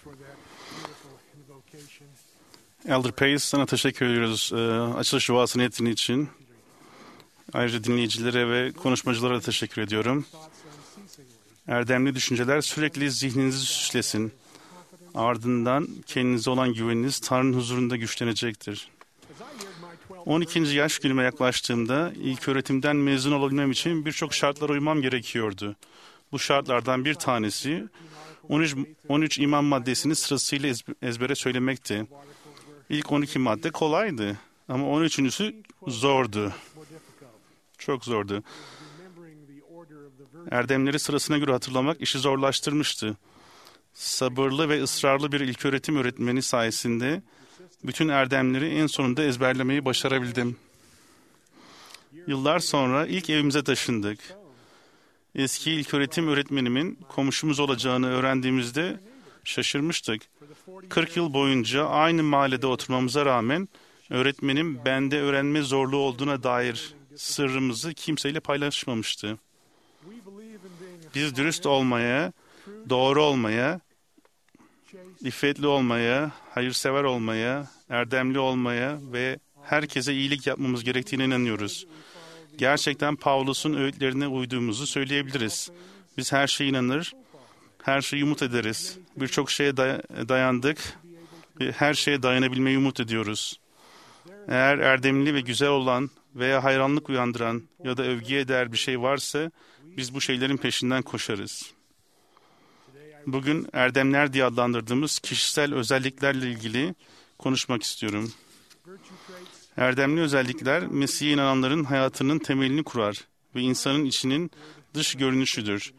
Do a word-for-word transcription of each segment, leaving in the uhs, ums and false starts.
Elder Pace, sana teşekkür ediyoruz e, açılış duasını ettiğin için. Ayrıca dinleyicilere ve konuşmacılara da teşekkür ediyorum. Erdemli düşünceler sürekli zihninizi süslesin. Ardından kendinize olan güveniniz Tanrı'nın huzurunda güçlenecektir. on ikinci yaş günüme yaklaştığımda ilk öğretimden mezun olabilmem için birçok şartlara uymam gerekiyordu. Bu şartlardan bir tanesi on üç, on üç iman maddesini sırasıyla ezbere söylemekti. İlk on iki madde kolaydı ama on üçüncüsü zordu. Çok zordu. Erdemleri sırasına göre hatırlamak işi zorlaştırmıştı. Sabırlı ve ısrarlı bir ilköğretim öğretmeni sayesinde bütün erdemleri en sonunda ezberlemeyi başarabildim. Yıllar sonra ilk evimize taşındık. Eski ilköğretim öğretmenimin komşumuz olacağını öğrendiğimizde şaşırmıştık. kırk yıl boyunca aynı mahallede oturmamıza rağmen öğretmenim bende öğrenme zorluğu olduğuna dair sırrımızı kimseyle paylaşmamıştı. Biz dürüst olmaya, doğru olmaya, iffetli olmaya, hayırsever olmaya, erdemli olmaya ve herkese iyilik yapmamız gerektiğine inanıyoruz. Gerçekten Pavlus'un öğütlerine uyduğumuzu söyleyebiliriz. Biz her şeye inanır, her şeyi umut ederiz. Birçok şeye day- dayandık ve her şeye dayanabilmeyi umut ediyoruz. Eğer erdemli ve güzel olan veya hayranlık uyandıran ya da övgüye değer bir şey varsa biz bu şeylerin peşinden koşarız. Bugün erdemler diye adlandırdığımız kişisel özelliklerle ilgili konuşmak istiyorum. Erdemli özellikler Mesih'e inananların hayatının temelini kurar ve insanın içinin dış görünüşüdür.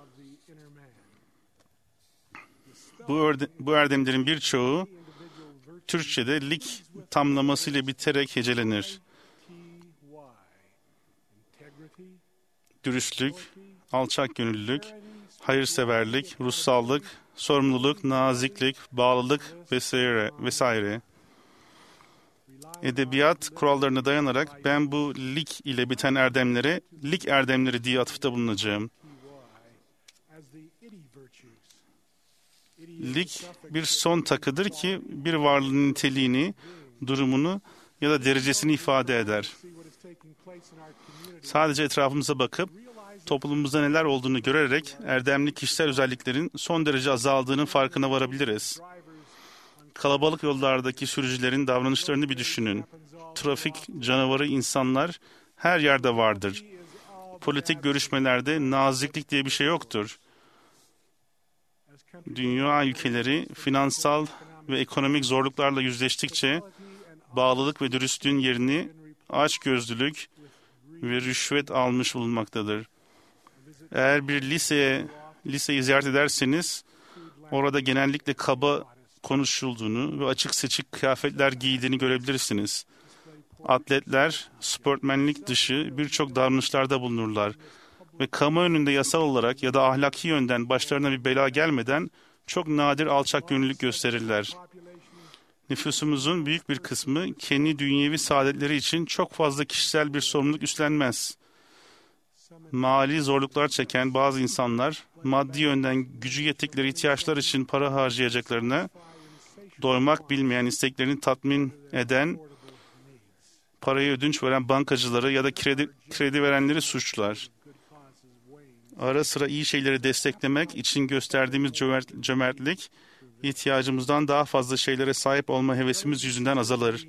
Bu, erde, bu erdemlerin birçoğu Türkçe'de lik tamlamasıyla biterek hecelenir. Dürüstlük, alçak gönüllülük, hayırseverlik, ruhsallık, sorumluluk, naziklik, bağlılık vesaire vesaire. Edebiyat kurallarına dayanarak ben bu lik ile biten erdemlere lik erdemleri diye atıfta bulunacağım. Lik bir son takıdır ki bir varlığın niteliğini, durumunu ya da derecesini ifade eder. Sadece etrafımıza bakıp toplumumuzda neler olduğunu görerek erdemli kişisel özelliklerin son derece azaldığının farkına varabiliriz. Kalabalık yollardaki sürücülerin davranışlarını bir düşünün. Trafik canavarı insanlar her yerde vardır. Politik görüşmelerde naziklik diye bir şey yoktur. Dünya ülkeleri finansal ve ekonomik zorluklarla yüzleştikçe bağlılık ve dürüstlüğün yerini açgözlülük ve rüşvet almış bulunmaktadır. Eğer bir liseye liseyi ziyaret ederseniz orada genellikle kaba konuşulduğunu ve açık seçik kıyafetler giydiğini görebilirsiniz. Atletler sportmenlik dışı birçok davranışlarda bulunurlar ve kamu önünde yasal olarak ya da ahlaki yönden başlarına bir bela gelmeden çok nadir alçak gönüllülük gösterirler. Nüfusumuzun büyük bir kısmı kendi dünyevi saadetleri için çok fazla kişisel bir sorumluluk üstlenmez. Mali zorluklar çeken bazı insanlar maddi yönden gücü yettikleri ihtiyaçlar için para harcayacaklarına doymak bilmeyen isteklerini tatmin eden parayı ödünç veren bankacıları ya da kredi, kredi verenleri suçlar. Ara sıra iyi şeyleri desteklemek için gösterdiğimiz cömert, cömertlik ihtiyacımızdan daha fazla şeylere sahip olma hevesimiz yüzünden azalır.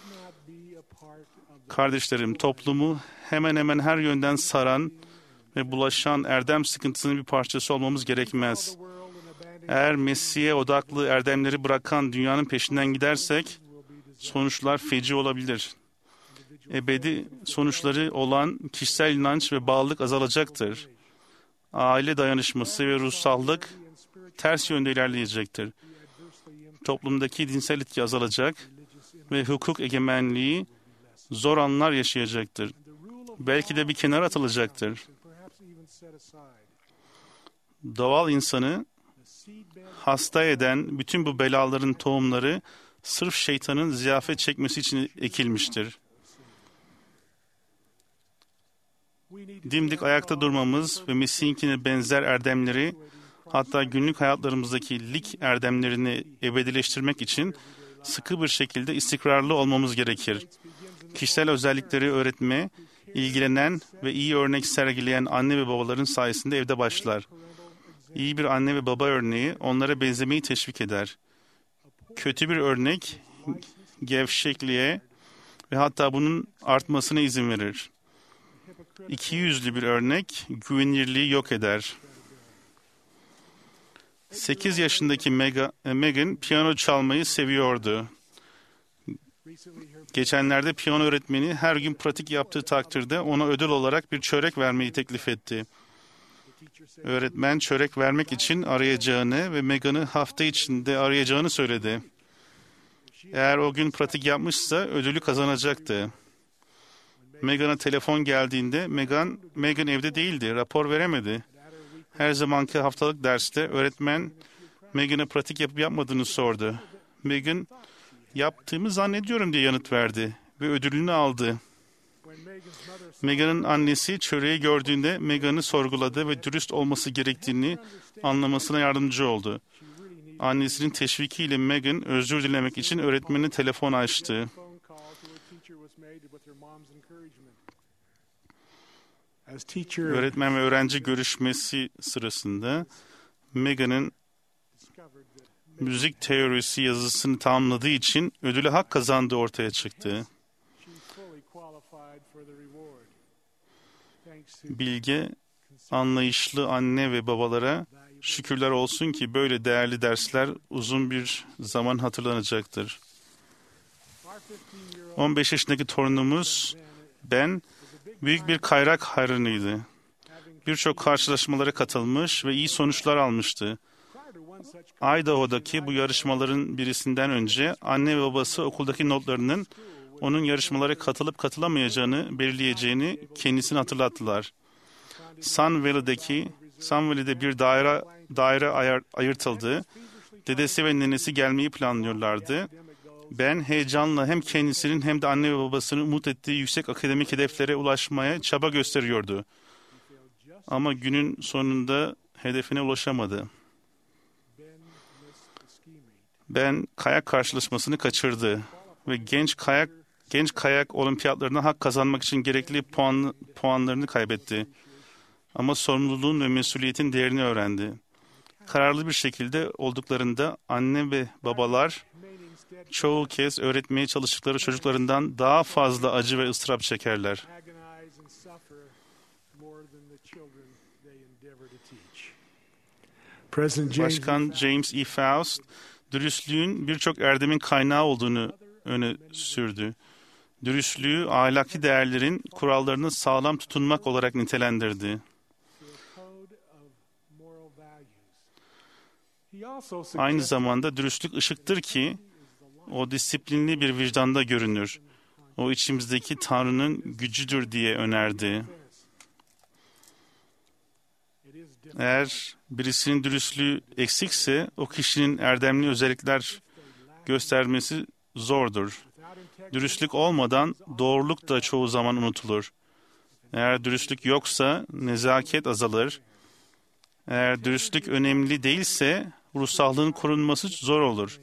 Kardeşlerim, toplumu hemen hemen her yönden saran ve bulaşan erdem sıkıntısının bir parçası olmamız gerekmez. Eğer Mesih'e odaklı erdemleri bırakan dünyanın peşinden gidersek sonuçlar feci olabilir. Ebedi sonuçları olan kişisel inanç ve bağlılık azalacaktır. Aile dayanışması ve ruhsallık ters yönde ilerleyecektir. Toplumdaki dinsel etki azalacak ve hukuk egemenliği zor anlar yaşayacaktır. Belki de bir kenara atılacaktır. Doğal insanı hasta eden bütün bu belaların tohumları sırf şeytanın ziyafet çekmesi için ekilmiştir. Dimdik ayakta durmamız ve Mesih'inkine benzer erdemleri hatta günlük hayatlarımızdaki lik erdemlerini ebedileştirmek için sıkı bir şekilde istikrarlı olmamız gerekir. Kişisel özellikleri öğretme, ilgilenen ve iyi örnek sergileyen anne ve babaların sayesinde evde başlar. İyi bir anne ve baba örneği onlara benzemeyi teşvik eder. Kötü bir örnek gevşekliğe ve hatta bunun artmasına izin verir. İkiyüzlü bir örnek güvenilirliği yok eder. sekiz yaşındaki Megan piyano çalmayı seviyordu. Geçenlerde piyano öğretmeni her gün pratik yaptığı takdirde ona ödül olarak bir çörek vermeyi teklif etti. Öğretmen çörek vermek için arayacağını ve Megan'ı hafta içinde arayacağını söyledi. Eğer o gün pratik yapmışsa ödülü kazanacaktı. Megan'a telefon geldiğinde Megan, Megan evde değildi, rapor veremedi. Her zamanki haftalık derste öğretmen Megan'a pratik yapıp yapmadığını sordu. Megan, yaptığımı zannediyorum diye yanıt verdi ve ödülünü aldı. Megan'ın annesi çöreği gördüğünde Megan'ı sorguladı ve dürüst olması gerektiğini anlamasına yardımcı oldu. Annesinin teşvikiyle Megan özür dilemek için öğretmenine telefon açtı. Öğretmen ve öğrenci görüşmesi sırasında Megan'ın müzik teorisi yazısını tamamladığı için ödüle hak kazandığı ortaya çıktı. Bilge, anlayışlı anne ve babalara şükürler olsun ki böyle değerli dersler uzun bir zaman hatırlanacaktır. on beş yaşındaki torunumuz Ben, büyük bir kayrak hayranıydı. Birçok karşılaşmalara katılmış ve iyi sonuçlar almıştı. Idaho'daki bu yarışmaların birisinden önce anne ve babası okuldaki notlarının onun yarışmalara katılıp katılamayacağını belirleyeceğini kendisine hatırlattılar. Sun Valley'deki Sun Valley'de bir daire daire ayar, ayırtıldı. Dedesi ve nenesi gelmeyi planlıyorlardı. Ben heyecanla hem kendisinin hem de anne ve babasının umut ettiği yüksek akademik hedeflere ulaşmaya çaba gösteriyordu. Ama günün sonunda hedefine ulaşamadı. Ben kayak karşılaşmasını kaçırdı ve genç kayak genç kayak olimpiyatlarına hak kazanmak için gerekli puan, puanlarını kaybetti. Ama sorumluluğun ve mesuliyetin değerini öğrendi. Kararlı bir şekilde olduklarında anne ve babalar çoğu kez öğretmeye çalıştıkları çocuklarından daha fazla acı ve ıstırap çekerler. Başkan James E. Faust, dürüstlüğün birçok erdemin kaynağı olduğunu öne sürdü. Dürüstlüğü ahlaki değerlerin kurallarını sağlam tutunmak olarak nitelendirdi. Aynı zamanda dürüstlük ışıktır ki o disiplinli bir vicdanda görünür. O içimizdeki Tanrı'nın gücüdür diye önerdi. Eğer birisinin dürüstlüğü eksikse o kişinin erdemli özellikler göstermesi zordur. Dürüstlük olmadan doğruluk da çoğu zaman unutulur. Eğer dürüstlük yoksa nezaket azalır. Eğer dürüstlük önemli değilse ruhsallığın korunması zor olur.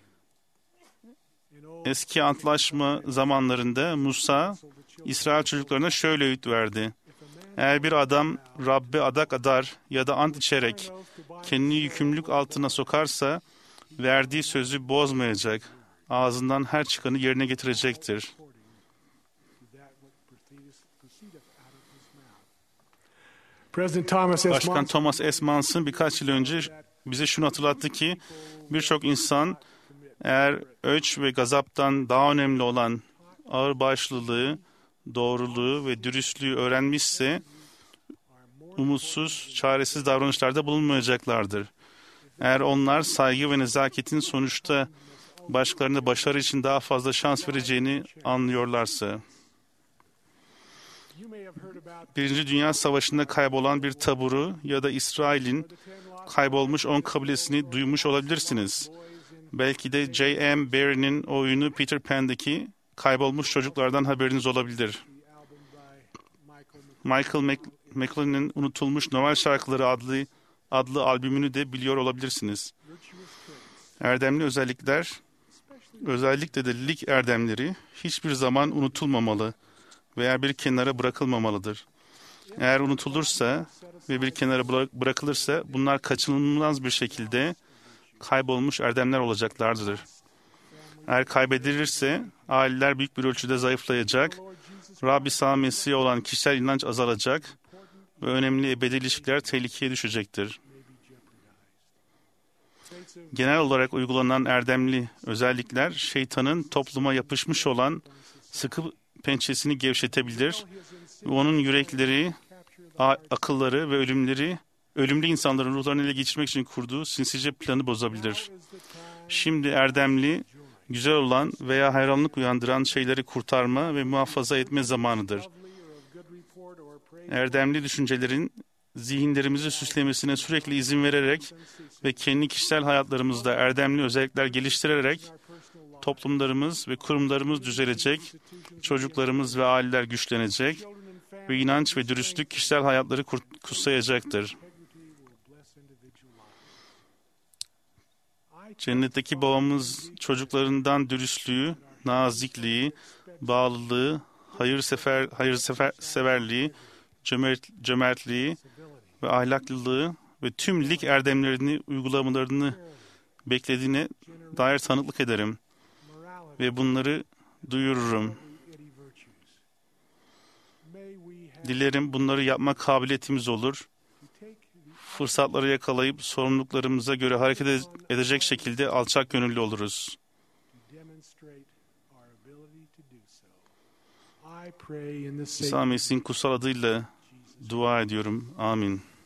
Eski antlaşma zamanlarında Musa, İsrail çocuklarına şöyle öğüt verdi. Eğer bir adam Rabbe adak adar ya da ant içerek kendini yükümlülük altına sokarsa verdiği sözü bozmayacak. Ağzından her çıkanı yerine getirecektir. Başkan Thomas S. Manson birkaç yıl önce bize şunu hatırlattı ki birçok insan eğer öç ve gazaptan daha önemli olan ağırbaşlılığı, doğruluğu ve dürüstlüğü öğrenmişse umutsuz, çaresiz davranışlarda bulunmayacaklardır. Eğer onlar saygı ve nezaketin sonuçta başkalarına başarı için daha fazla şans vereceğini anlıyorlarsa. Birinci Dünya Savaşı'nda kaybolan bir taburu ya da İsrail'in kaybolmuş on kabilesini duymuş olabilirsiniz. Belki de J M Barrie'nin oyunu Peter Pan'daki kaybolmuş çocuklardan haberiniz olabilir. Michael McLean'in Unutulmuş Noel Şarkıları adlı adlı albümünü de biliyor olabilirsiniz. Erdemli özellikler, özellikle de lig erdemleri hiçbir zaman unutulmamalı veya bir kenara bırakılmamalıdır. Eğer unutulursa ve bir kenara bırakılırsa bunlar kaçınılmaz bir şekilde kaybolmuş erdemler olacaklardır. Eğer kaybedilirse aileler büyük bir ölçüde zayıflayacak, Rab İsa Mesih'e olan kişisel inanç azalacak ve önemli ebedi ilişkiler tehlikeye düşecektir. Genel olarak uygulanan erdemli özellikler şeytanın topluma yapışmış olan sıkı pençesini gevşetebilir ve onun yürekleri, akılları ve ölümleri, ölümlü insanların ruhlarını ele geçirmek için kurduğu sinsice planı bozabilir. Şimdi erdemli, güzel olan veya hayranlık uyandıran şeyleri kurtarma ve muhafaza etme zamanıdır. Erdemli düşüncelerin zihinlerimizi süslemesine sürekli izin vererek ve kendi kişisel hayatlarımızda erdemli özellikler geliştirerek toplumlarımız ve kurumlarımız düzelecek, çocuklarımız ve aileler güçlenecek ve inanç ve dürüstlük kişisel hayatları kutsayacaktır. Cennetteki babamız çocuklarından dürüstlüğü, nazikliği, bağlılığı, hayırsever, hayırseverliği, cömert, cömertliği ve ahlaklılığı ve tüm lig erdemlerini uygulamalarını beklediğine dair tanıklık ederim ve bunları duyururum. Dilerim bunları yapma kabiliyetimiz olur. Fırsatları yakalayıp sorumluluklarımıza göre hareket edecek şekilde alçak gönüllü oluruz. İsa Mesih'in kutsal adıyla dua ediyorum. Amin.